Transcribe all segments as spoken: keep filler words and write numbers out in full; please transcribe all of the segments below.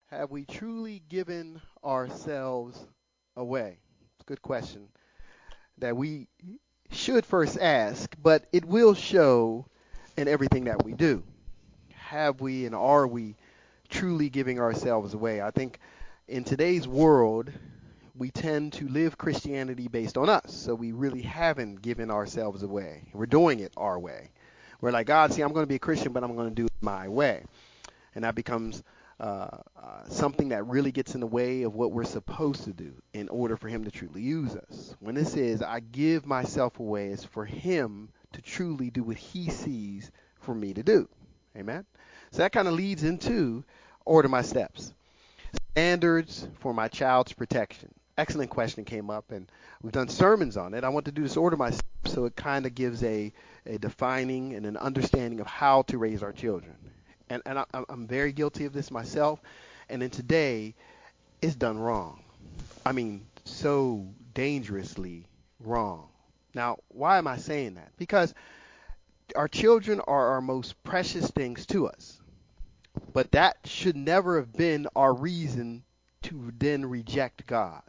Have we truly given ourselves away? It's a good question that we should first ask, but it will show in everything that we do. Have we and are we truly giving ourselves away? I think in today's world, we tend to live Christianity based on us. So we really haven't given ourselves away. We're doing it our way. We're like, God, see, I'm going to be a Christian, but I'm going to do it my way. And that becomes uh, uh, something that really gets in the way of what we're supposed to do in order for Him to truly use us. When it says, I give myself away, it's for Him to truly do what He sees for me to do. Amen? So that kind of leads into order my steps. Standards for my child's protection. Excellent question came up, and we've done sermons on it. I want to do this order my steps so it kind of gives a, a defining and an understanding of how to raise our children. And, and I, I'm very guilty of this myself. And then today, it's done wrong. I mean, so dangerously wrong. Now, why am I saying that? Because our children are our most precious things to us. But that should never have been our reason to then reject God.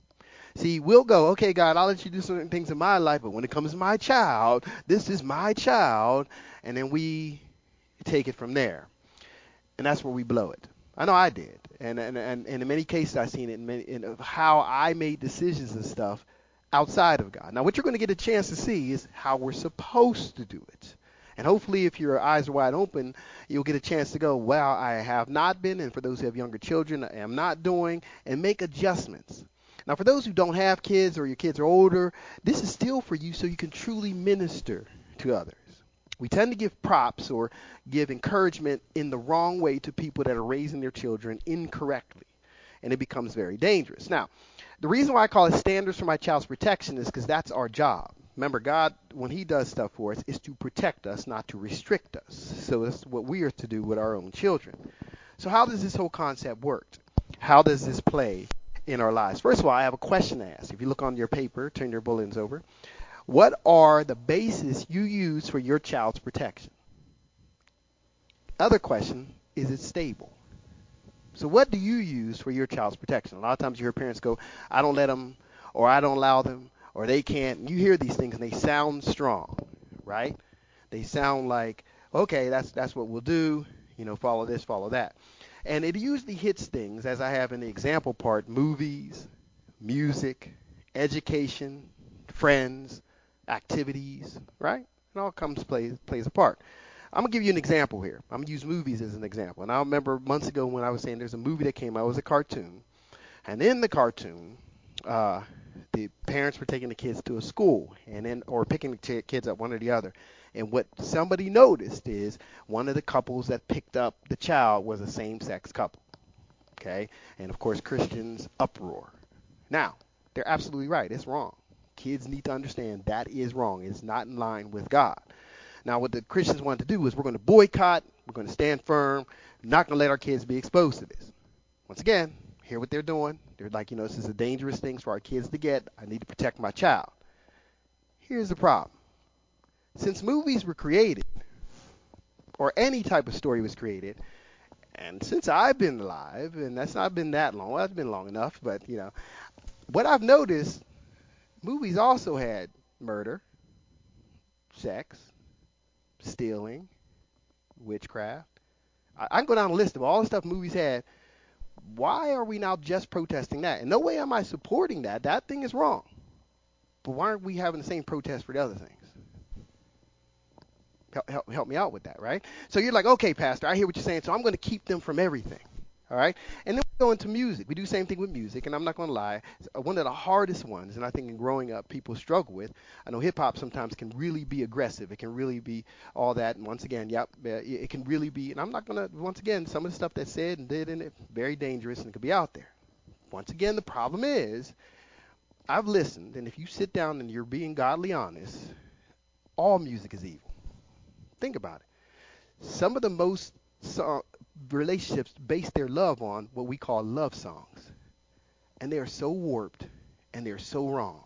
See, we'll go, okay, God, I'll let you do certain things in my life, but when it comes to my child, this is my child, and then we take it from there. And that's where we blow it. I know I did. And and, and, and in many cases, I've seen it in, many, in how I made decisions and stuff outside of God. Now, what you're going to get a chance to see is how we're supposed to do it. And hopefully, if your eyes are wide open, you'll get a chance to go, well, I have not been, and for those who have younger children, I am not doing, and make adjustments. Now, for those who don't have kids or your kids are older, this is still for you so you can truly minister to others. We tend to give props or give encouragement in the wrong way to people that are raising their children incorrectly, and it becomes very dangerous. Now, the reason why I call it standards for my child's protection is because that's our job. Remember, God, when He does stuff for us, is to protect us, not to restrict us. So that's what we are to do with our own children. So how does this whole concept work? How does this play in our lives? First of all, I have a question to ask. If you look on your paper, turn your bulletins over. What are the bases you use for your child's protection? Other question, is it stable? So what do you use for your child's protection? A lot of times you hear parents go, I don't let them, or I don't allow them, or they can't. And you hear these things and they sound strong, right? They sound like, okay, that's that's what we'll do. You know, follow this, follow that. And it usually hits things, as I have in the example part, movies, music, education, friends, activities, right? It all comes plays plays a part. I'm gonna give you an example here. I'm gonna use movies as an example. And I remember months ago when I was saying there's a movie that came out. It was a cartoon, and in the cartoon, uh, the parents were taking the kids to a school, and then or picking the t- kids up, one or the other. And what somebody noticed is one of the couples that picked up the child was a same-sex couple. Okay, and of course Christians uproar. Now they're absolutely right. It's wrong. Kids need to understand that is wrong. It's not in line with God. Now, what the Christians wanted to do is we're going to boycott, we're going to stand firm, not going to let our kids be exposed to this. Once again, hear what they're doing. They're like, you know, this is a dangerous thing for our kids to get. I need to protect my child. Here's the problem. Since movies were created, or any type of story was created, and since I've been alive, and that's not been that long, well, that's been long enough, but, you know, what I've noticed, movies also had murder, sex, stealing, witchcraft. I, I can go down a list of all the stuff movies had. Why are we now just protesting that? In no way am I supporting that. That thing is wrong. But why aren't we having the same protest for the other things? Help, help, help me out with that, right? So you're like, okay, Pastor, I hear what you're saying, so I'm going to keep them from everything. All right? And then we go into music. We do the same thing with music, and I'm not going to lie. One of the hardest ones, and I think in growing up people struggle with, I know hip-hop sometimes can really be aggressive. It can really be all that. And once again, yep, it can really be, and I'm not going to, once again, some of the stuff that's said and did in it, very dangerous and could be out there. Once again, the problem is, I've listened, and if you sit down and you're being godly honest, all music is evil. Think about it. Some of the most so, relationships base their love on what we call love songs. And they are so warped and they're so wrong.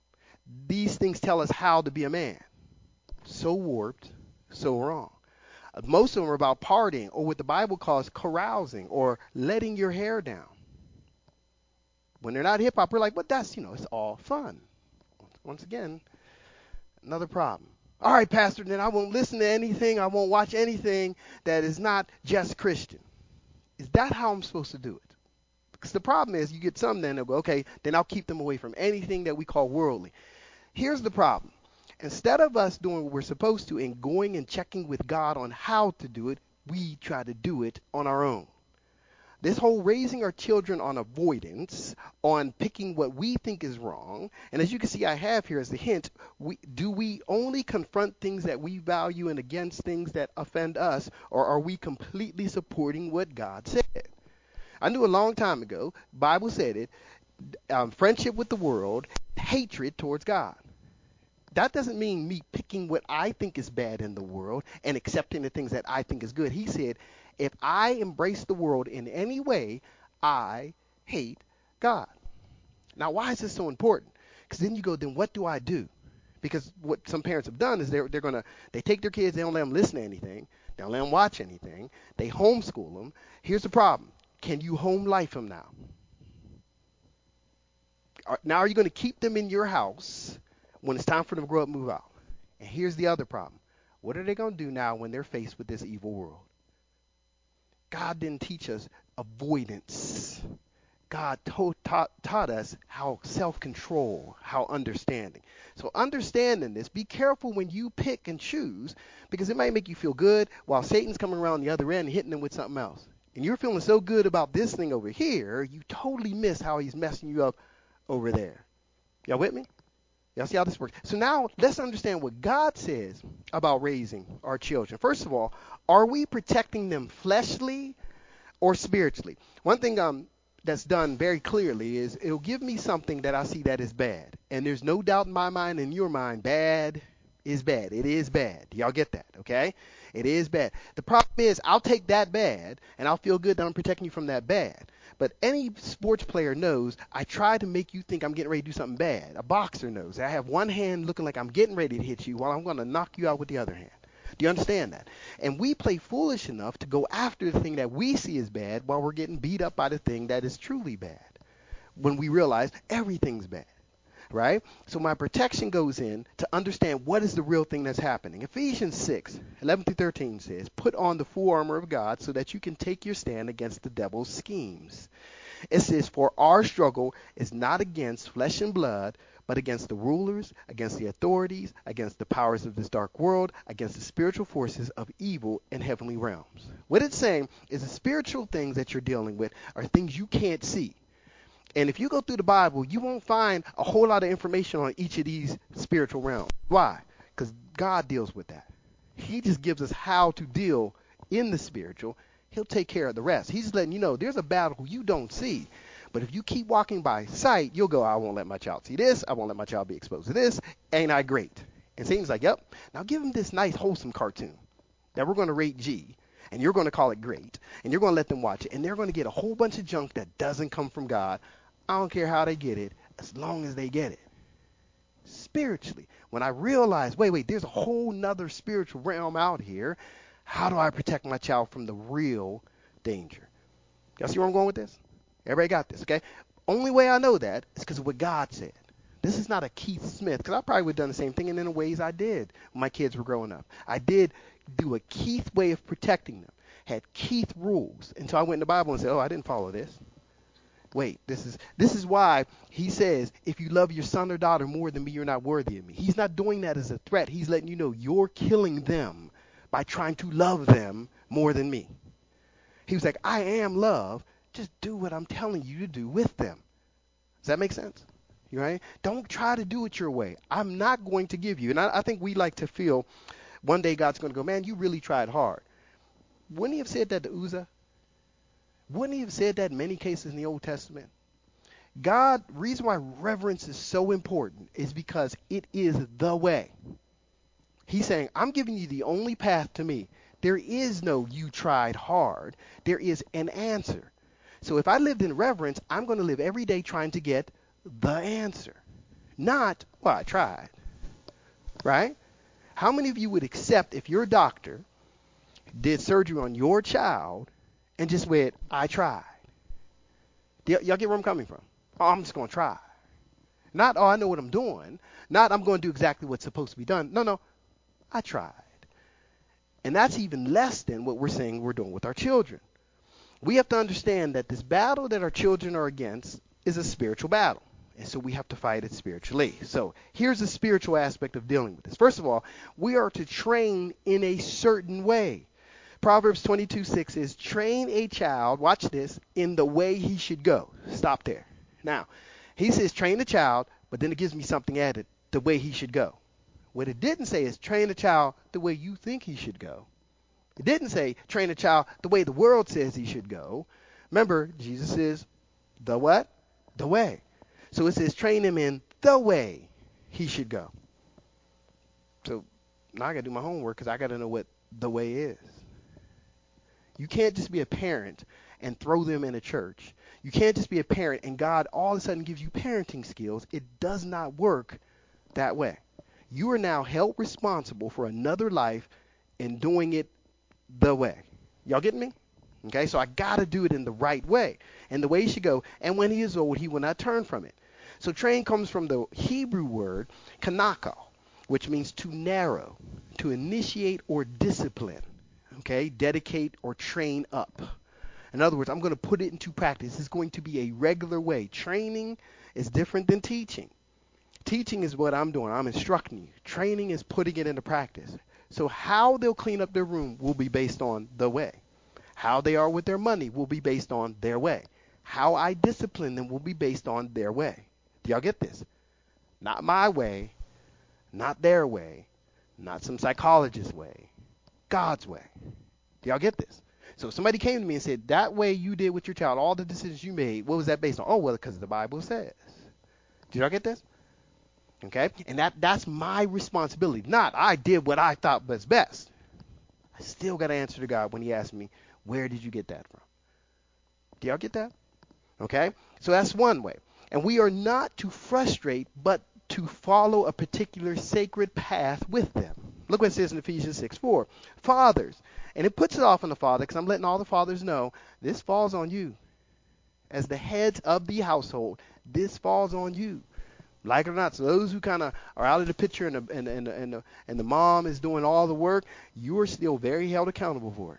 These things tell us how to be a man. So warped, so wrong. Most of them are about partying or what the Bible calls carousing or letting your hair down. When they're not hip hop, we're like, but that's, you know, it's all fun. Once again, another problem. All right, Pastor, then I won't listen to anything. I won't watch anything that is not just Christian. Is that how I'm supposed to do it? Because the problem is you get some then they'll go, okay, then I'll keep them away from anything that we call worldly. Here's the problem. Instead of us doing what we're supposed to and going and checking with God on how to do it, we try to do it on our own. This whole raising our children on avoidance, on picking what we think is wrong, and as you can see I have here as the hint, we, do we only confront things that we value and against things that offend us, or are we completely supporting what God said? I knew a long time ago, Bible said it, um, friendship with the world, hatred towards God. That doesn't mean me picking what I think is bad in the world and accepting the things that I think is good. He said, if I embrace the world in any way, I hate God. Now, why is this so important? Because then you go, then what do I do? Because what some parents have done is they're, they're going to, they take their kids, they don't let them listen to anything. They don't let them watch anything. They homeschool them. Here's the problem. Can you home life them now? Now, are you going to keep them in your house when it's time for them to grow up and move out? And here's the other problem. What are they going to do now when they're faced with this evil world? God didn't teach us avoidance. God taught, taught, taught us how self-control, how understanding. So understanding this, be careful when you pick and choose, because it might make you feel good while Satan's coming around the other end and hitting them with something else. And you're feeling so good about this thing over here, you totally miss how he's messing you up over there. Y'all with me? Y'all see how this works? So now let's understand what God says about raising our children. First of all, are we protecting them fleshly or spiritually? One thing um, that's done very clearly is it'll give me something that I see that is bad. And there's no doubt in my mind, in your mind, bad is bad. It is bad. Y'all get that, okay? It is bad. The problem is I'll take that bad and I'll feel good that I'm protecting you from that bad. But any sports player knows I try to make you think I'm getting ready to do something bad. A boxer knows I have one hand looking like I'm getting ready to hit you while I'm going to knock you out with the other hand. Do you understand that? And we play foolish enough to go after the thing that we see as bad while we're getting beat up by the thing that is truly bad when we realize everything's bad. Right? So my protection goes in to understand what is the real thing that's happening. Ephesians six, eleven through thirteen says, put on the full armor of God so that you can take your stand against the devil's schemes. It says, for our struggle is not against flesh and blood, but against the rulers, against the authorities, against the powers of this dark world, against the spiritual forces of evil in heavenly realms. What it's saying is the spiritual things that you're dealing with are things you can't see. And if you go through the Bible, you won't find a whole lot of information on each of these spiritual realms. Why? Because God deals with that. He just gives us how to deal in the spiritual. He'll take care of the rest. He's just letting you know there's a battle you don't see. But if you keep walking by sight, you'll go, I won't let my child see this. I won't let my child be exposed to this. Ain't I great? And Satan's like, yep. Now give him this nice, wholesome cartoon that we're going to rate G. And you're going to call it great. And you're going to let them watch it. And they're going to get a whole bunch of junk that doesn't come from God. I don't care how they get it, as long as they get it. Spiritually, when I realize, wait, wait, there's a whole nother spiritual realm out here, how do I protect my child from the real danger? Y'all see where I'm going with this? Everybody got this, okay? Only way I know that is because of what God said. This is not a Keith Smith, because I probably would have done the same thing, and in the ways I did when my kids were growing up. I did do a Keith way of protecting them, had Keith rules, until I went in the Bible and said, oh, I didn't follow this. Wait, this is this is why he says, if you love your son or daughter more than me, you're not worthy of me. He's not doing that as a threat. He's letting you know you're killing them by trying to love them more than me. He was like, I am love. Just do what I'm telling you to do with them. Does that make sense? You right? Don't try to do it your way. I'm not going to give you. And I, I think we like to feel one day God's going to go, man, you really tried hard. Wouldn't he have said that to Uzzah? Wouldn't he have said that in many cases in the Old Testament? God, reason why reverence is so important is because it is the way. He's saying, I'm giving you the only path to me. There is no you tried hard. There is an answer. So if I lived in reverence, I'm going to live every day trying to get the answer. Not, well, I tried. Right? How many of you would accept if your doctor did surgery on your child and just went, I tried. Y- y'all get where I'm coming from? Oh, I'm just going to try. Not, oh, I know what I'm doing. Not, I'm going to do exactly what's supposed to be done. No, no, I tried. And that's even less than what we're saying we're doing with our children. We have to understand that this battle that our children are against is a spiritual battle. And so we have to fight it spiritually. So here's the spiritual aspect of dealing with this. First of all, we are to train in a certain way. Proverbs twenty-two six is, train a child, watch this, in the way he should go. Stop there. Now, he says train the child, but then it gives me something added, the way he should go. What it didn't say is train a child the way you think he should go. It didn't say train a child the way the world says he should go. Remember, Jesus is the what? The way. So it says train him in the way he should go. So now I got to do my homework because I got to know what the way is. You can't just be a parent and throw them in a church. You can't just be a parent and God all of a sudden gives you parenting skills. It does not work that way. You are now held responsible for another life and doing it the way. Y'all getting me? Okay, so I got to do it in the right way. And the way he should go. And when he is old, he will not turn from it. So train comes from the Hebrew word kanaka, which means to narrow, to initiate or discipline. Okay, dedicate or train up. In other words, I'm going to put it into practice. It's going to be a regular way. Training is different than teaching. Teaching is what I'm doing. I'm instructing you. Training is putting it into practice. So how they'll clean up their room will be based on the way. How they are with their money will be based on their way. How I discipline them will be based on their way. Do y'all get this? Not my way, not their way, not some psychologist's way, God's way. Do y'all get this? So if somebody came to me and said, that way you did with your child, all the decisions you made, what was that based on? Oh, well, because the Bible says. Did y'all get this? Okay? And that that's my responsibility. Not I did what I thought was best. I still got to answer to God when he asks me, where did you get that from? Do y'all get that? Okay? So that's one way. And we are not to frustrate, but to follow a particular sacred path with them. Look what it says in Ephesians six four. Fathers, and it puts it off on the father because I'm letting all the fathers know this falls on you. As the heads of the household, this falls on you. Like it or not, so those who kind of are out of the picture and the, and, and, and, the, and the mom is doing all the work, you are still very held accountable for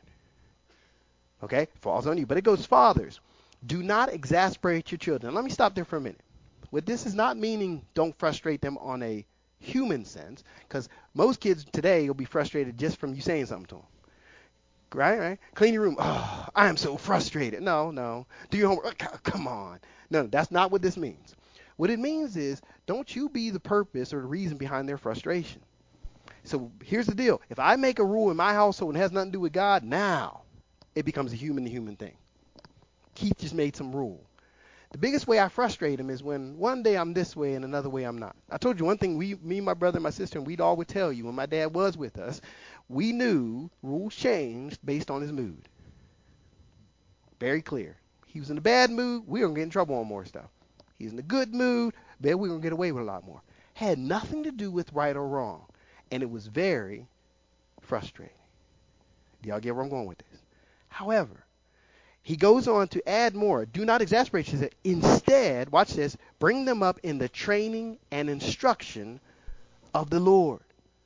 it. Okay? Falls on you. But it goes, fathers, do not exasperate your children. Let me stop there for a minute. What this is not meaning don't frustrate them on a human sense, because most kids today will be frustrated just from you saying something to them. Right, right? Clean your room. Oh, I am so frustrated. No, no. Do your homework. Come on. No, that's not what this means. What it means is don't you be the purpose or the reason behind their frustration. So here's the deal. If I make a rule in my household and it has nothing to do with God, now it becomes a human-to-human thing. Keith just made some rule. The biggest way I frustrate him is when one day I'm this way and another way I'm not. I told you one thing, we, me, my brother, and my sister, and we'd all would tell you when my dad was with us, we knew rules changed based on his mood. Very clear. He was in a bad mood, we were going to get in trouble on more stuff. He's in a good mood, then we're going to get away with a lot more. Had nothing to do with right or wrong. And it was very frustrating. Do y'all get where I'm going with this? However, he goes on to add more. Do not exasperate. He said, instead, watch this, bring them up in the training and instruction of the Lord.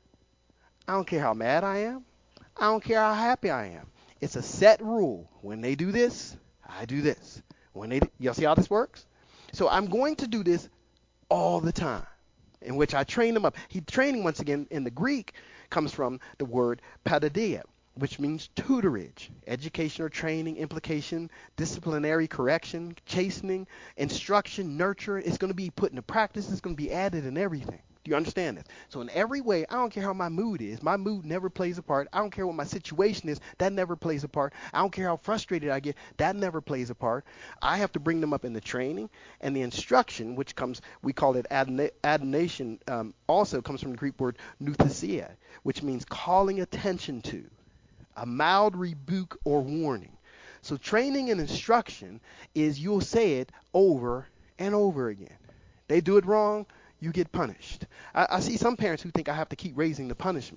I don't care how mad I am. I don't care how happy I am. It's a set rule. When they do this, I do this. When they, y'all see how this works? So I'm going to do this all the time, in which I train them up. He training, once again, in the Greek, comes from the word paideia, which means tutorage, education or training, implication, disciplinary correction, chastening, instruction, nurture. It's going to be put into practice. It's going to be added in everything. Do you understand this? So in every way, I don't care how my mood is. My mood never plays a part. I don't care what my situation is. That never plays a part. I don't care how frustrated I get. That never plays a part. I have to bring them up in the training and the instruction, which comes, we call it adna- adonation, um, also comes from the Greek word nouthesia, which means calling attention to, a mild rebuke or warning. So training and instruction is you'll say it over and over again. They do it wrong, you get punished. I, I see some parents who think I have to keep raising the punishment.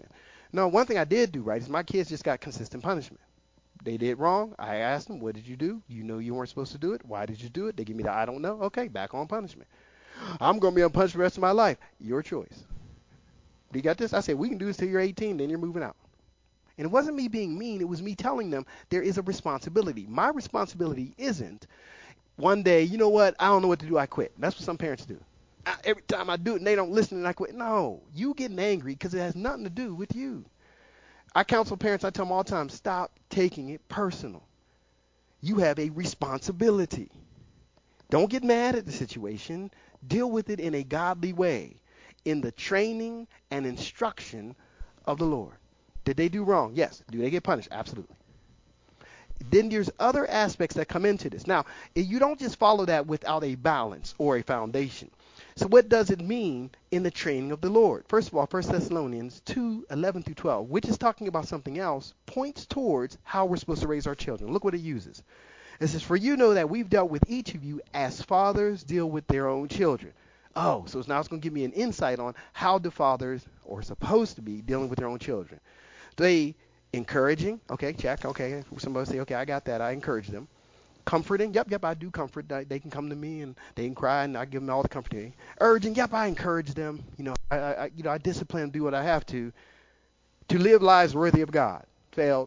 No, one thing I did do right is my kids just got consistent punishment. They did wrong. I asked them, what did you do? You know you weren't supposed to do it. Why did you do it? They give me the I don't know. Okay, back on punishment. I'm going to be on punishment the rest of my life. Your choice. Do you got this? I said, we can do this till you're eighteen, then you're moving out. And it wasn't me being mean. It was me telling them there is a responsibility. My responsibility isn't one day, you know what, I don't know what to do, I quit. That's what some parents do. I, every time I do it and they don't listen and I quit. No, you getting angry because it has nothing to do with you. I counsel parents, I tell them all the time, stop taking it personal. You have a responsibility. Don't get mad at the situation. Deal with it in a godly way, in the training and instruction of the Lord. Did they do wrong? Yes. Do they get punished? Absolutely. Then there's other aspects that come into this. Now, you don't just follow that without a balance or a foundation. So what does it mean in the training of the Lord? First of all, First Thessalonians two, eleven through twelve, which is talking about something else, points towards how we're supposed to raise our children. Look what it uses. It says, for you know that we've dealt with each of you as fathers deal with their own children. Oh, so now it's going to give me an insight on how the fathers are supposed to be dealing with their own children. They encouraging, okay, check, okay. Somebody say, okay, I got that. I encourage them. Comforting, yep, yep, I do comfort. They can come to me and they can cry, and I give them all the comfort they need. Urging, yep, I encourage them. You know, I, I, you know, I discipline them, do what I have to, to live lives worthy of God. Failed.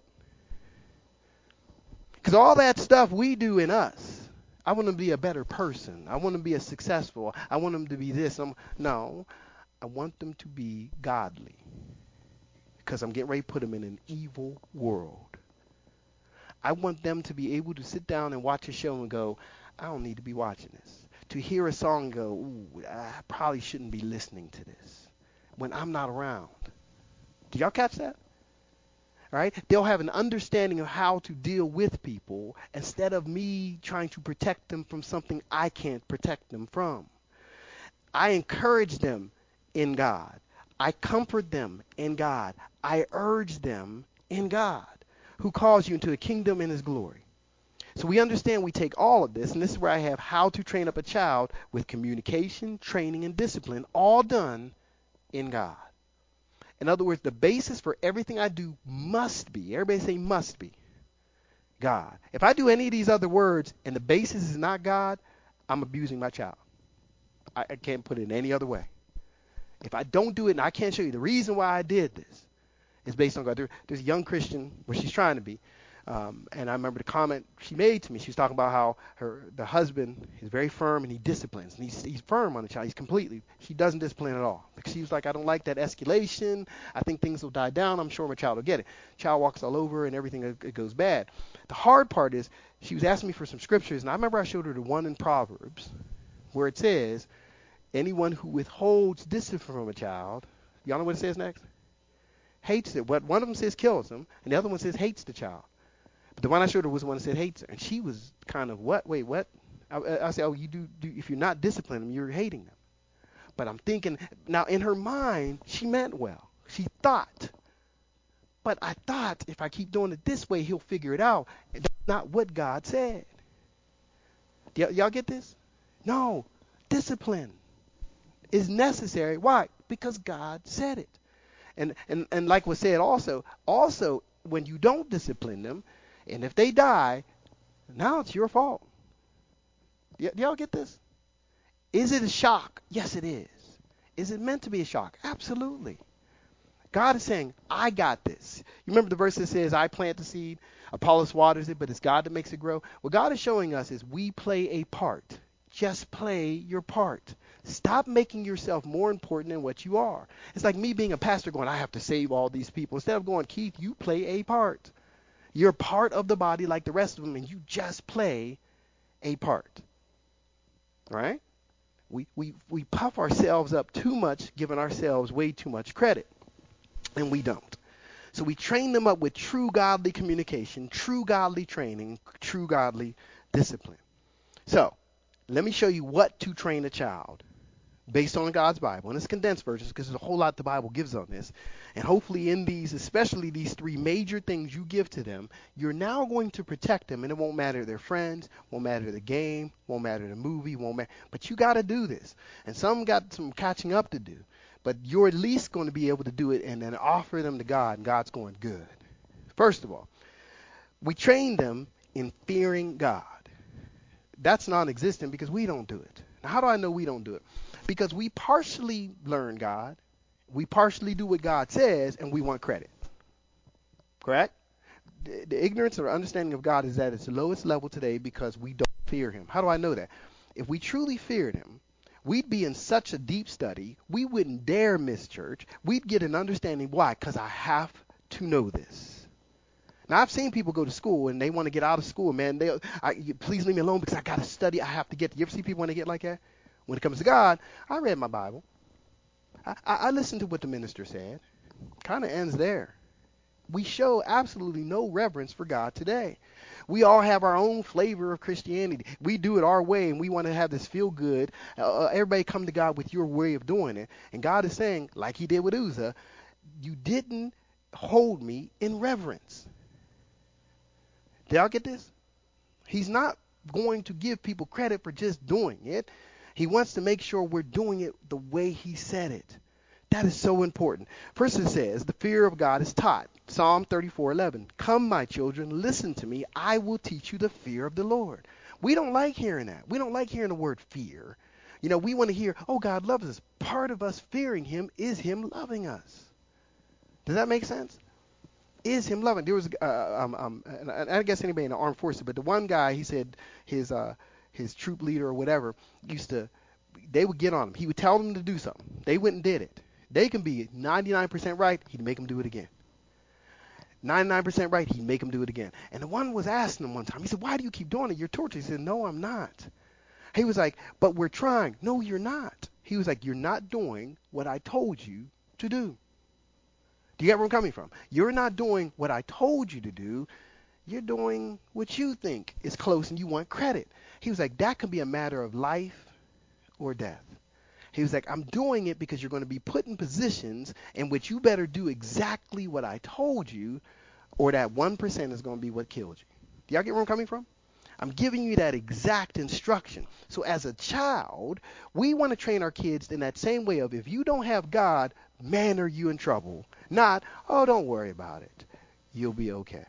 Because all that stuff we do in us, I want them to be a better person. I want them to be a successful. I want them to be this. I'm, no, I want them to be godly. Because I'm getting ready to put them in an evil world. I want them to be able to sit down and watch a show and go, I don't need to be watching this. To hear a song and go, ooh, I probably shouldn't be listening to this when I'm not around. Do y'all catch that? All right? They'll have an understanding of how to deal with people instead of me trying to protect them from something I can't protect them from. I encourage them in God. I comfort them in God. I urge them in God, who calls you into the kingdom in his glory. So we understand we take all of this, and this is where I have how to train up a child with communication, training, and discipline, all done in God. In other words, the basis for everything I do must be, everybody say must be, God. If I do any of these other words and the basis is not God, I'm abusing my child. I, I can't put it in any other way. If I don't do it and I can't show you the reason why I did this, it's based on God. There, there's a young Christian, where she's trying to be, um, and I remember the comment she made to me. She was talking about how her the husband is very firm and he disciplines, and he's, he's firm on the child. He's completely. She doesn't discipline at all. She was like, I don't like that escalation. I think things will die down. I'm sure my child will get it. Child walks all over and everything it goes bad. The hard part is she was asking me for some scriptures, and I remember I showed her the one in Proverbs where it says, anyone who withholds discipline from a child, y'all know what it says next? Hates it. What one of them says kills him, and the other one says hates the child. But the one I showed her was the one that said hates her, and she was kind of what? Wait, what? I, I said, oh, you do, do. If you're not disciplining them, you're hating them. But I'm thinking now in her mind, she meant well. She thought, but I thought if I keep doing it this way, he'll figure it out. And that's not what God said. Y- y'all get this? No, discipline is necessary. Why? Because God said it. And, and and like was said also, also when you don't discipline them, and if they die, now it's your fault. Y- y'all get this? Is it a shock? Yes, it is. Is it meant to be a shock? Absolutely. God is saying, I got this. You remember the verse that says, I plant the seed, Apollos waters it, but it's God that makes it grow? What God is showing us is we play a part. Just play your part. Stop making yourself more important than what you are. It's like me being a pastor going, I have to save all these people. Instead of going, Keith, you play a part. You're part of the body like the rest of them, and you just play a part. Right? We, we, we puff ourselves up too much, giving ourselves way too much credit, and we don't. So we train them up with true godly communication, true godly training, true godly discipline. So let me show you what to train a child based on God's Bible. And it's condensed versions because there's a whole lot the Bible gives on this. And hopefully in these, especially these three major things you give to them, you're now going to protect them. And it won't matter their friends, won't matter the game, won't matter the movie, won't matter. But you got to do this. And some got some catching up to do. But you're at least going to be able to do it and then offer them to God, and God's going, good. First of all, we train them in fearing God. That's non-existent because we don't do it. Now, how do I know we don't do it? Because we partially learn God, we partially do what God says, and we want credit. Correct? The, the ignorance or understanding of God is at its lowest level today because we don't fear him. How do I know that? If we truly feared him, we'd be in such a deep study, we wouldn't dare miss church. We'd get an understanding. Why? Because I have to know this. Now, I've seen people go to school and they want to get out of school, man. They, I, please leave me alone because I got to study. I have to get. You ever see people when they get like that? When it comes to God, I read my Bible. I, I, I listened to what the minister said. Kind of ends there. We show absolutely no reverence for God today. We all have our own flavor of Christianity. We do it our way, and we want to have this feel good. Uh, everybody come to God with your way of doing it. And God is saying, like he did with Uzzah, you didn't hold me in reverence. Did y'all get this? He's not going to give people credit for just doing it. He wants to make sure we're doing it the way he said it. That is so important. First it says, the fear of God is taught. Psalm thirty-four eleven. Come, my children, listen to me. I will teach you the fear of the Lord. We don't like hearing that. We don't like hearing the word fear. You know, we want to hear, oh, God loves us. Part of us fearing him is him loving us. Does that make sense? Is him loving? There was, uh, um, um, and I guess anybody in the armed forces, but the one guy, he said his uh, his troop leader or whatever used to, they would get on him. He would tell them to do something. They went and did it. They can be ninety-nine percent right. He'd make them do it again. ninety-nine percent right. He'd make them do it again. And the one was asking him one time. He said, why do you keep doing it? You're tortured. He said, no, I'm not. He was like, but we're trying. No, you're not. He was like, you're not doing what I told you to do. Do you get where I'm coming from? You're not doing what I told you to do. You're doing what you think is close and you want credit. He was like, that could be a matter of life or death. He was like, I'm doing it because you're going to be put in positions in which you better do exactly what I told you, or that one percent is going to be what killed you. Do y'all get where I'm coming from? I'm giving you that exact instruction. So as a child, we want to train our kids in that same way of, if you don't have God, man, are you in trouble. Not, oh, don't worry about it. You'll be okay.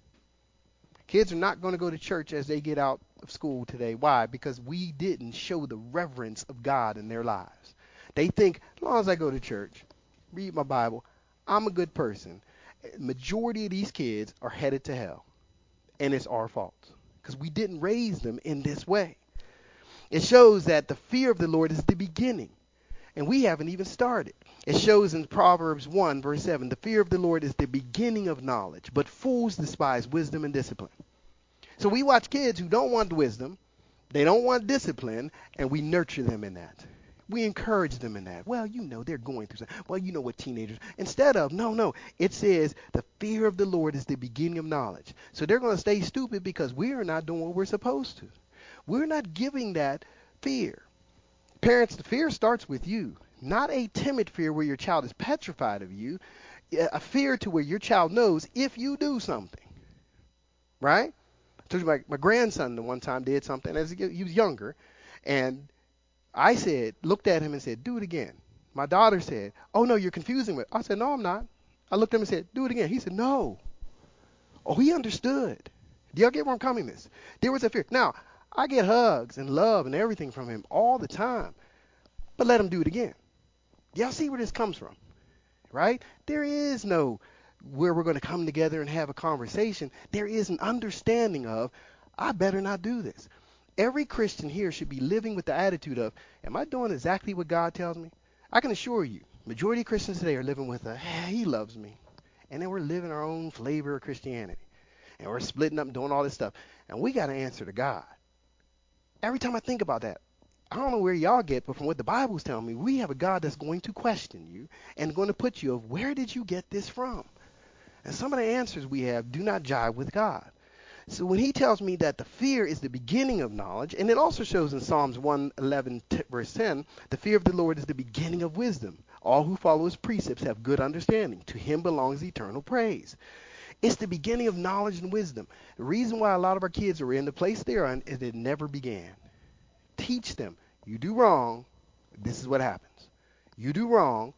Kids are not going to go to church as they get out of school today. Why? Because we didn't show the reverence of God in their lives. They think, as long as I go to church, read my Bible, I'm a good person. Majority of these kids are headed to hell. And it's our fault. Because we didn't raise them in this way. It shows that the fear of the Lord is the beginning. And we haven't even started. It shows in Proverbs one, verse seven, the fear of the Lord is the beginning of knowledge, but fools despise wisdom and discipline. So we watch kids who don't want wisdom, they don't want discipline, and we nurture them in that. We encourage them in that. Well, you know, they're going through something. Well, you know what teenagers, instead of, no, no, it says the fear of the Lord is the beginning of knowledge. So they're going to stay stupid because we are not doing what we're supposed to. We're not giving that fear. Parents, the fear starts with you. Not a timid fear where your child is petrified of you. A fear to where your child knows if you do something. Right? I told you my, my grandson the one time did something as he was younger. And I said, looked at him and said, do it again. My daughter said, oh, no, you're confusing me. I said, no, I'm not. I looked at him and said, do it again. He said, no. Oh, he understood. Do y'all get where I'm coming this? There was a fear. Now, I get hugs and love and everything from him all the time. But let him do it again. Y'all see where this comes from, right? There is no where we're going to come together and have a conversation. There is an understanding of, I better not do this. Every Christian here should be living with the attitude of, am I doing exactly what God tells me? I can assure you, majority of Christians today are living with a, hey, he loves me. And then we're living our own flavor of Christianity. And we're splitting up and doing all this stuff. And we got to answer to God. Every time I think about that, I don't know where y'all get, but from what the Bible's telling me, we have a God that's going to question you and going to put you of, where did you get this from? And some of the answers we have do not jive with God. So when he tells me that the fear is the beginning of knowledge, and it also shows in Psalms one eleven, t- verse ten, the fear of the Lord is the beginning of wisdom. All who follow his precepts have good understanding. To him belongs eternal praise. It's the beginning of knowledge and wisdom. The reason why a lot of our kids are in the place they're in is it never began. Teach them, you do wrong, this is what happens. You do wrong,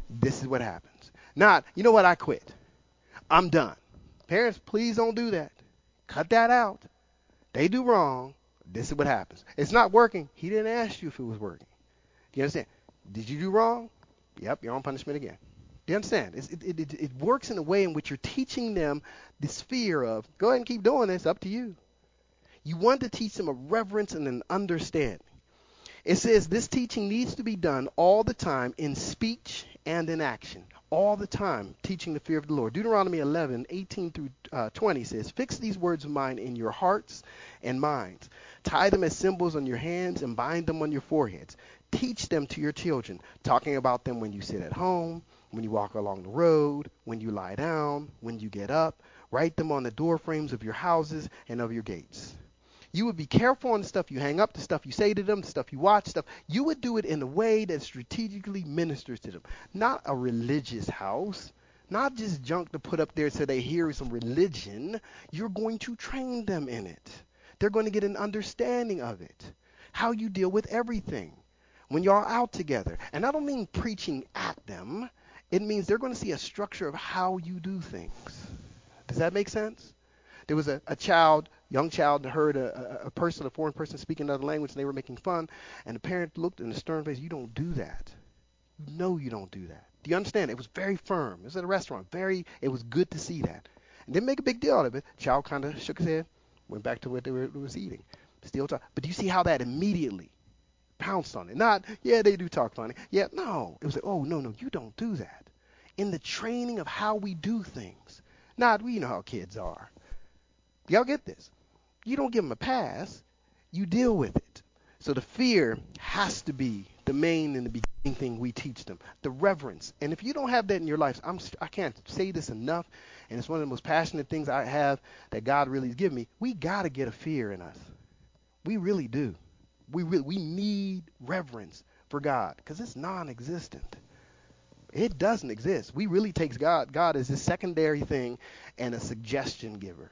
This is what happens. Not, you know what, I quit. I'm done. Parents, please don't do that. Cut that out. They do wrong. This is what happens. It's not working. He didn't ask you if it was working. Do you understand? Did you do wrong? Yep, you're on punishment again. Do you understand? It's, it, it, it, it works in a way in which you're teaching them this fear of, go ahead and keep doing this, up to you. You want to teach them a reverence and an understanding. It says this teaching needs to be done all the time in speech and in action. All the time, teaching the fear of the Lord. Deuteronomy eleven, eighteen through uh, twenty says, fix these words of mine in your hearts and minds. Tie them as symbols on your hands and bind them on your foreheads. Teach them to your children, talking about them when you sit at home, when you walk along the road, when you lie down, when you get up. Write them on the door frames of your houses and of your gates. You would be careful on the stuff you hang up, the stuff you say to them, the stuff you watch, stuff. You would do it in a way that strategically ministers to them. Not a religious house, not just junk to put up there so they hear some religion. You're going to train them in it. They're going to get an understanding of it. How you deal with everything when you're out together. And I don't mean preaching at them. It means they're going to see a structure of how you do things. Does that make sense? There was a, a child, young child, that heard a, a, a person, a foreign person speaking another language, and they were making fun. And the parent looked in a stern face, you don't do that. You know you don't do that. Do you understand? It was very firm. It was at a restaurant. Very, it was good to see that. And didn't make a big deal out of it. The child kind of shook his head, went back to what they were was eating. Still talk. But do you see how that immediately pounced on it? Not, yeah, they do talk funny. Yeah, no. It was like, oh, no, no, you don't do that. In the training of how we do things. Not, we know how kids are. Y'all get this? You don't give them a pass. You deal with it. So the fear has to be the main and the beginning thing we teach them. The reverence. And if you don't have that in your life, I'm, I can't say this enough, and it's one of the most passionate things I have that God really has given me. We got to get a fear in us. We really do. We really, we need reverence for God because it's non-existent. It doesn't exist. We really take God, God as a secondary thing and a suggestion giver.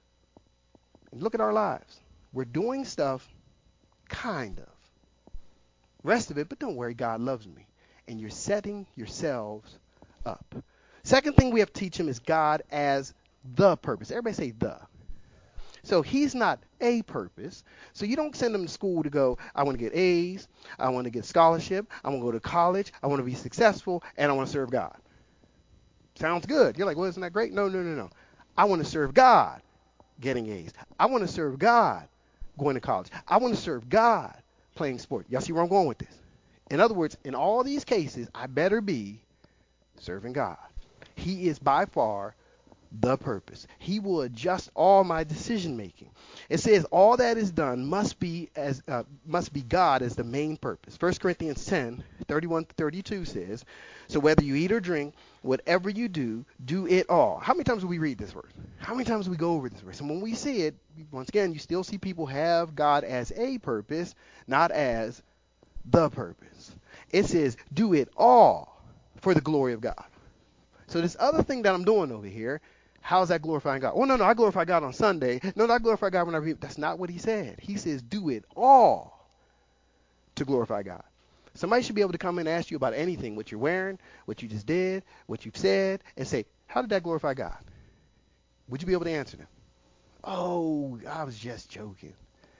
Look at our lives. We're doing stuff, kind of. Rest of it, but don't worry, God loves me. And you're setting yourselves up. Second thing we have to teach him is God as the purpose. Everybody say the. So he's not a purpose. So you don't send them to school to go, I want to get A's, I want to get a scholarship, I want to go to college, I want to be successful, and I want to serve God. Sounds good. You're like, well, isn't that great? No, no, no, no. I want to serve God. Getting A's. I want to serve God going to college. I want to serve God playing sport. Y'all see where I'm going with this? In other words, in all these cases, I better be serving God. He is by far the purpose. He will adjust all my decision making. It says all that is done must be as uh, must be God as the main purpose. First Corinthians ten, thirty-one to thirty-two says, so whether you eat or drink, whatever you do, do it all. How many times do we read this verse? How many times do we go over this verse? And when we see it, once again, you still see people have God as a purpose, not as the purpose. It says, do it all for the glory of God. So this other thing that I'm doing over here, how is that glorifying God? Oh, no, no, I glorify God on Sunday. No, no, I glorify God when I read. That's not what he said. He says, do it all to glorify God. Somebody should be able to come and ask you about anything, what you're wearing, what you just did, what you've said, and say, how did that glorify God? Would you be able to answer them? Oh, I was just joking.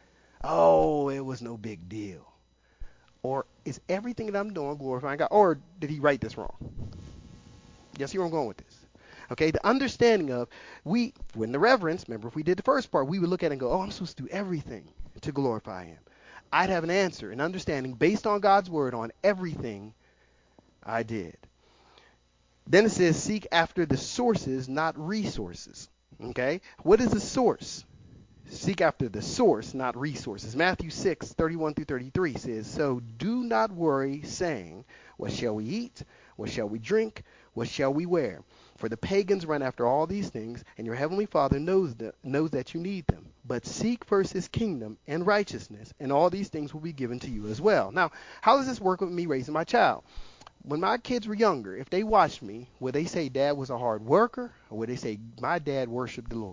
Oh, it was no big deal. Or is everything that I'm doing glorifying God? Or did he write this wrong? You see where I'm going with this? Okay, the understanding of, we, when the reverence, remember if we did the first part, we would look at it and go, oh, I'm supposed to do everything to glorify him. I'd have an answer, an understanding based on God's word on everything I did. Then it says, seek after the sources, not resources. Okay, what is the source? Seek after the source, not resources. Matthew six, thirty-one through thirty-three says, so do not worry, saying, what shall we eat? What shall we drink? What shall we wear? For the pagans run after all these things, and your heavenly Father knows that, knows that you need them. But seek first his kingdom and righteousness, and all these things will be given to you as well. Now, how does this work with me raising my child? When my kids were younger, if they watched me, would they say dad was a hard worker, or would they say my dad worshiped the Lord?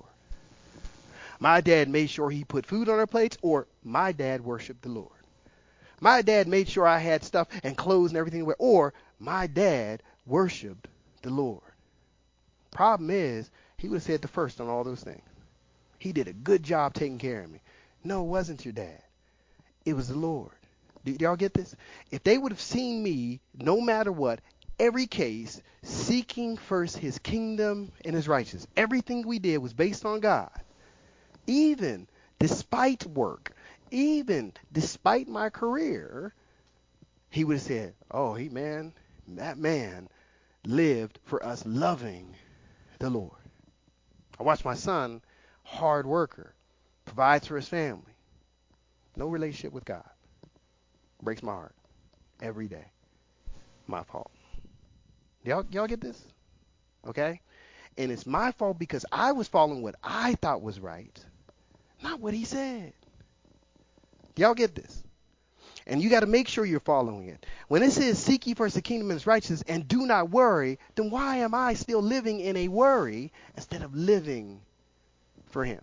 My dad made sure he put food on our plates, or my dad worshiped the Lord. My dad made sure I had stuff and clothes and everything to wear, or my dad worshiped the Lord. Problem is, he would have said the first on all those things. He did a good job taking care of me. No, it wasn't your dad. It was the Lord. Do y'all get this? If they would have seen me, no matter what, every case, seeking first his kingdom and his righteousness. Everything we did was based on God. Even despite work, even despite my career, he would have said, oh, he man, that man lived for us loving the Lord. I watch my son, hard worker, provides for his family. No relationship with God. Breaks my heart every day. My fault. Y'all, y'all get this? Okay? And it's my fault because I was following what I thought was right, not what he said. Y'all get this? And you got to make sure you're following it. When it says, seek ye first the kingdom and its righteousness and do not worry, then why am I still living in a worry instead of living for him?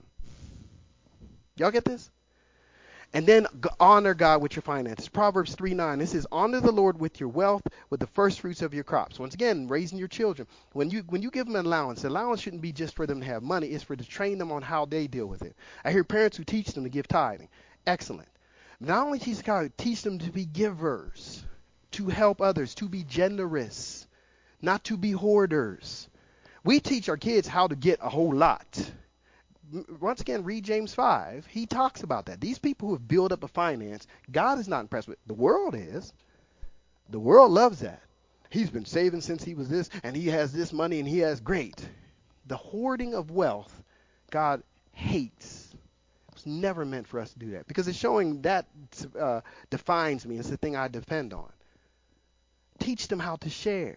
Y'all get this? And then honor God with your finances. Proverbs three nine, this is honor the Lord with your wealth, with the first fruits of your crops. Once again, raising your children. When you when you give them an allowance, the allowance shouldn't be just for them to have money. It's for to train them on how they deal with it. I hear parents who teach them to give tithing. Excellent. Not only teach them, teach them to be givers, to help others, to be generous, not to be hoarders. We teach our kids how to get a whole lot. Once again, read James five. He talks about that. These people who have built up a finance, God is not impressed with. The world is. The world loves that. He's been saving since he was this, and he has this money, and he has great. The hoarding of wealth, God hates. It's never meant for us to do that because it's showing that uh, defines me. It's the thing I depend on. Teach them how to share.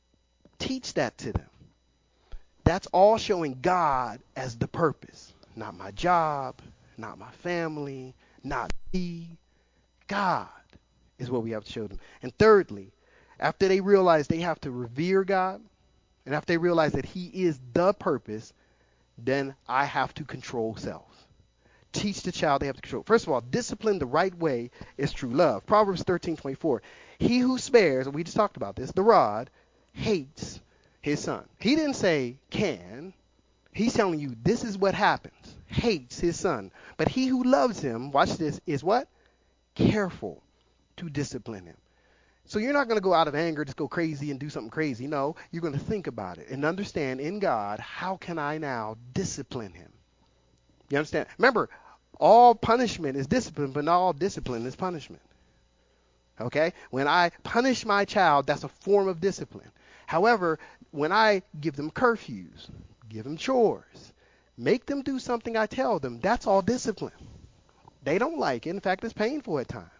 Teach that to them. That's all showing God as the purpose. Not my job, not my family, not me. God is what we have to show them. And thirdly, after they realize they have to revere God, and after they realize that he is the purpose, then I have to control self. Teach the child they have to control. First of all, discipline the right way is true love. Proverbs thirteen twenty-four. He who spares, and we just talked about this, the rod, hates his son. He didn't say can. He's telling you this is what happens. Hates his son. But he who loves him, watch this, is what? Careful to discipline him. So you're not going to go out of anger, just go crazy and do something crazy. No, you're going to think about it and understand in God, how can I now discipline him? You understand? Remember, all punishment is discipline, but not all discipline is punishment. Okay? When I punish my child, that's a form of discipline. However, when I give them curfews, give them chores, make them do something I tell them, that's all discipline. They don't like it. In fact, it's painful at times.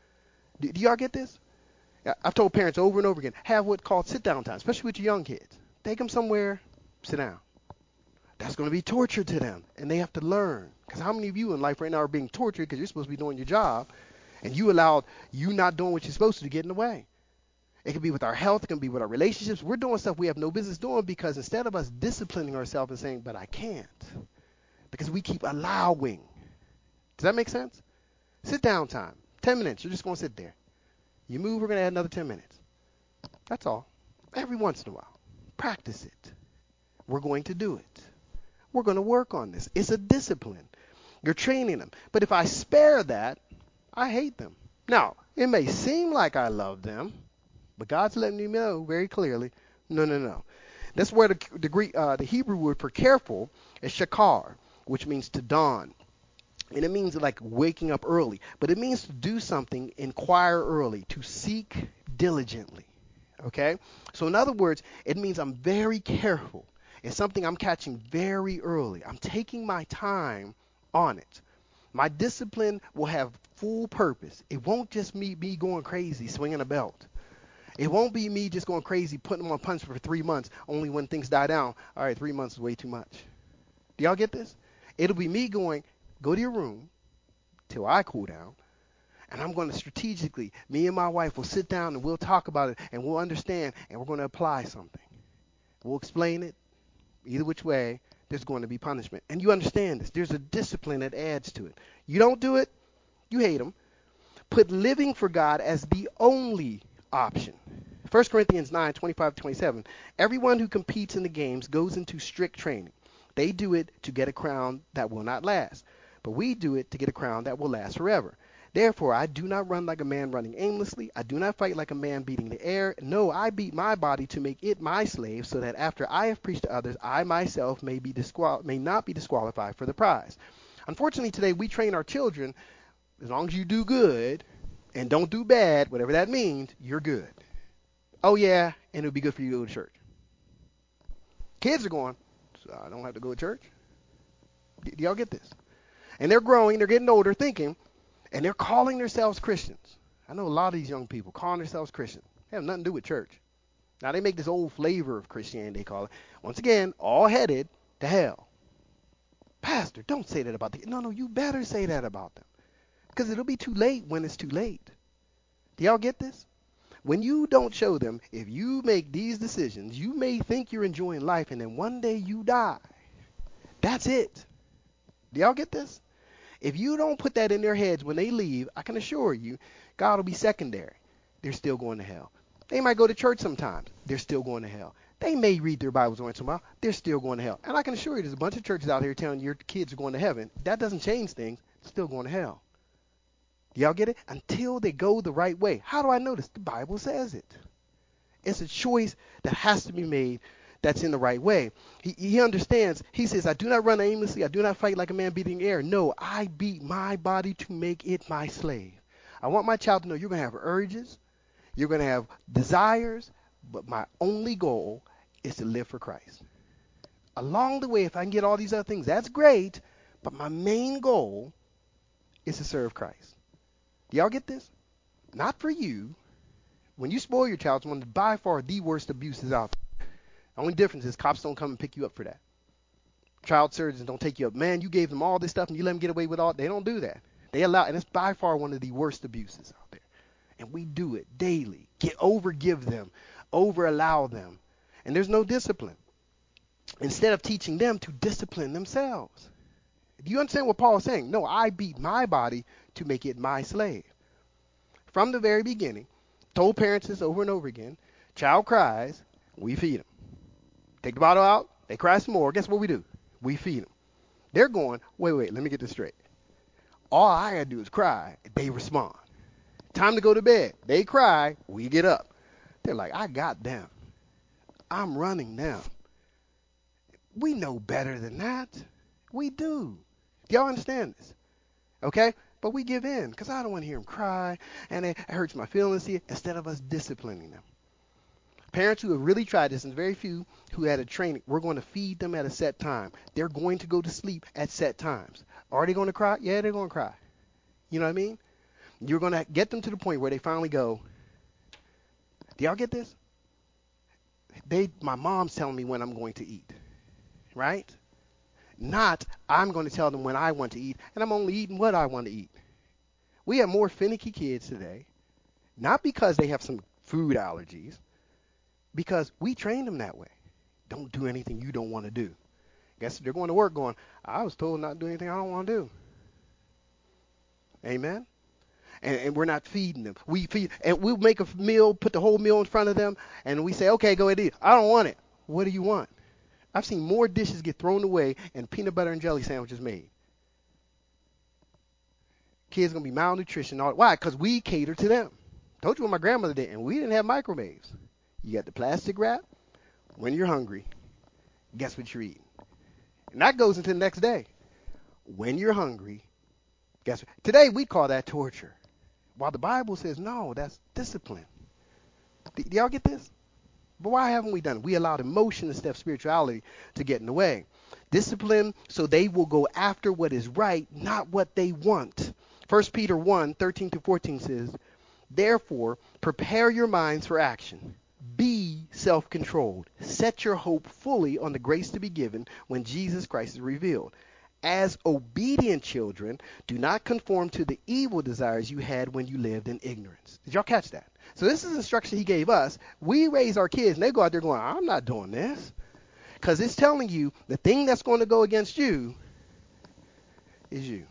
Do, do y'all get this? I've told parents over and over again, have what's called sit-down time, especially with your young kids. Take them somewhere, sit down. That's going to be torture to them, and they have to learn. Because how many of you in life right now are being tortured because you're supposed to be doing your job, and you allowed you not doing what you're supposed to to get in the way? It can be with our health. It can be with our relationships. We're doing stuff we have no business doing because instead of us disciplining ourselves and saying, but I can't, because we keep allowing. Does that make sense? Sit down time. ten minutes. You're just going to sit there. You move, we're going to add another ten minutes. That's all. Every once in a while. Practice it. We're going to do it. We're going to work on this. It's a discipline. You're training them. But if I spare that, I hate them. Now, it may seem like I love them, but God's letting you know very clearly, no, no, no. That's where the, the, Greek, uh, the Hebrew word for careful is shakar, which means to dawn. And it means like waking up early. But it means to do something, inquire early, to seek diligently. Okay? So in other words, it means I'm very careful. It's something I'm catching very early. I'm taking my time on it. My discipline will have full purpose. It won't just be me going crazy, swinging a belt. It won't be me just going crazy, putting them on punishment for three months, only when things die down. All right, three months is way too much. Do y'all get this? It'll be me going, go to your room till I cool down, and I'm going to strategically, me and my wife will sit down and we'll talk about it, and we'll understand, and we're going to apply something. We'll explain it. Either which way, there's going to be punishment. And you understand this. There's a discipline that adds to it. You don't do it, you hate them. Put living for God as the only option. First Corinthians nine, twenty-five to twenty-seven, everyone who competes in the games goes into strict training. They do it to get a crown that will not last, but we do it to get a crown that will last forever. Therefore, I do not run like a man running aimlessly. I do not fight like a man beating the air. No, I beat my body to make it my slave, so that after I have preached to others, I myself may be disqual- may not be disqualified for the prize. Unfortunately, today we train our children, as long as you do good and don't do bad, whatever that means, you're good. Oh yeah, and it'll be good for you to go to church. Kids are going, so I don't have to go to church. Do y'all get this? And they're growing, they're getting older, thinking, and they're calling themselves Christians. I know a lot of these young people calling themselves Christians. They have nothing to do with church. Now they make this old flavor of Christianity, they call it. Once again, all headed to hell. Pastor, don't say that about the No, no, you better say that about them. Because it'll be too late when it's too late. Do y'all get this? When you don't show them, if you make these decisions, you may think you're enjoying life, and then one day you die. That's it. Do y'all get this? If you don't put that in their heads when they leave, I can assure you, God will be secondary. They're still going to hell. They might go to church sometimes. They're still going to hell. They may read their Bibles once in a while. They're still going to hell. And I can assure you, there's a bunch of churches out here telling your kids are going to heaven. That doesn't change things. They're still going to hell. Do y'all get it? Until they go the right way. How do I know this? The Bible says it. It's a choice that has to be made that's in the right way. He, he understands. He says, I do not run aimlessly. I do not fight like a man beating the air. No, I beat my body to make it my slave. I want my child to know you're going to have urges. You're going to have desires. But my only goal is to live for Christ. Along the way, if I can get all these other things, that's great. But my main goal is to serve Christ. Do y'all get this? Not for you. When you spoil your child, it's one of by far the worst abuses out there. The only difference is cops don't come and pick you up for that. Child surgeons don't take you up. Man, you gave them all this stuff and you let them get away with all. They don't do that. They allow, and it's by far one of the worst abuses out there. And we do it daily. Get over, give them, over allow them, and there's no discipline. Instead of teaching them to discipline themselves. Do you understand what Paul is saying? No, I beat my body to make it my slave. From the very beginning, told parents this over and over again. Child cries, we feed them. Take the bottle out, they cry some more. Guess what we do? We feed them. They're going, wait, wait, let me get this straight. All I gotta do is cry. They respond. Time to go to bed. They cry, we get up. They're like, I got them. I'm running them. We know better than that. We do. Do y'all understand this? Okay? But we give in because I don't want to hear them cry, and it hurts my feelings here, instead of us disciplining them. Parents who have really tried this, and very few who had a training, we're going to feed them at a set time. They're going to go to sleep at set times. Are they going to cry? Yeah, they're going to cry. You know what I mean? You're going to get them to the point where they finally go, do y'all get this? They, my mom's telling me when I'm going to eat, right? Not, I'm going to tell them when I want to eat, and I'm only eating what I want to eat. We have more finicky kids today, not because they have some food allergies, because we trained them that way. Don't do anything you don't want to do. Guess they're going to work going, I was told not to do anything I don't want to do. Amen? And, and we're not feeding them. We feed, and we'll make a meal, put the whole meal in front of them, and we say, okay, go ahead and eat. I don't want it. What do you want? I've seen more dishes get thrown away and peanut butter and jelly sandwiches made. Kids going to be malnutrition. All, why? Because we cater to them. Told you what my grandmother did, and we didn't have microwaves. You got the plastic wrap. When you're hungry, guess what you're eating? And that goes into the next day. When you're hungry, guess what? Today we call that torture. While the Bible says, no, that's discipline. Do y'all get this? But why haven't we done it? We allowed emotion instead of spirituality to get in the way. Discipline so they will go after what is right, not what they want. First Peter one, thirteen to fourteen says, therefore, prepare your minds for action. Be self-controlled. Set your hope fully on the grace to be given when Jesus Christ is revealed. As obedient children, do not conform to the evil desires you had when you lived in ignorance. Did y'all catch that? So this is instruction he gave us. We raise our kids, and they go out there going, I'm not doing this. Because it's telling you the thing that's going to go against you is you.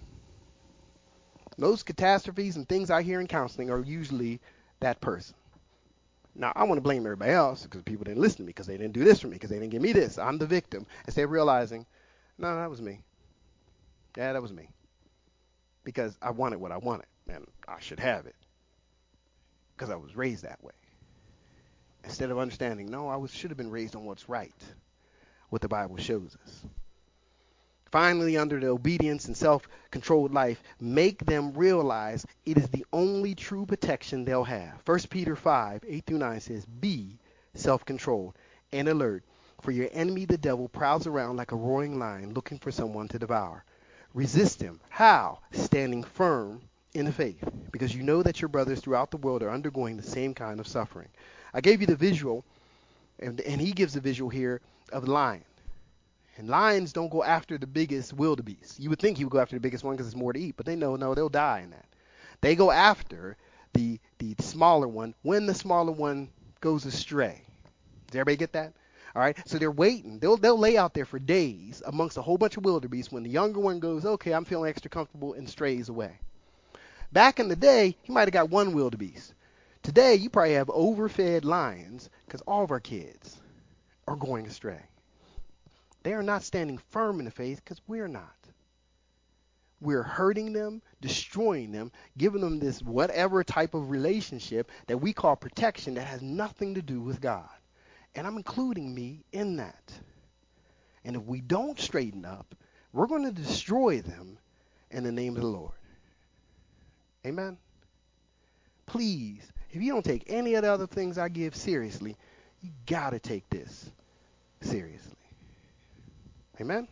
Most catastrophes and things I hear in counseling are usually that person. Now, I want to blame everybody else because people didn't listen to me, because they didn't do this for me, because they didn't give me this. I'm the victim. Instead of realizing, no, that was me. Yeah, that was me. Because I wanted what I wanted, and I should have it because I was raised that way. Instead of understanding, no, I was, should have been raised on what's right, what the Bible shows us. Finally, under the obedience and self-controlled life, make them realize it is the only true protection they'll have. First Peter five, eight through nine says, be self-controlled and alert, for your enemy the devil prowls around like a roaring lion looking for someone to devour. Resist him. How? Standing firm in the faith, because you know that your brothers throughout the world are undergoing the same kind of suffering. I gave you the visual, and, and he gives the visual here of the lion. And lions don't go after the biggest wildebeest. You would think he would go after the biggest one because it's more to eat, but they know, no, they'll die in that. They go after the the smaller one when the smaller one goes astray. Does everybody get that? All right, so they're waiting. They'll they'll lay out there for days amongst a whole bunch of wildebeest. When the younger one goes, okay, I'm feeling extra comfortable, and strays away. Back in the day, he might have got one wildebeest. Today, you probably have overfed lions because all of our kids are going astray. They are not standing firm in the faith because we're not. We're hurting them, destroying them, giving them this whatever type of relationship that we call protection that has nothing to do with God. And I'm including me in that. And if we don't straighten up, we're going to destroy them in the name of the Lord. Amen? Please, if you don't take any of the other things I give seriously, you got to take this seriously. Amen?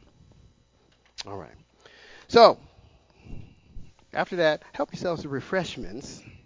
All right. So, after that, help yourselves to refreshments.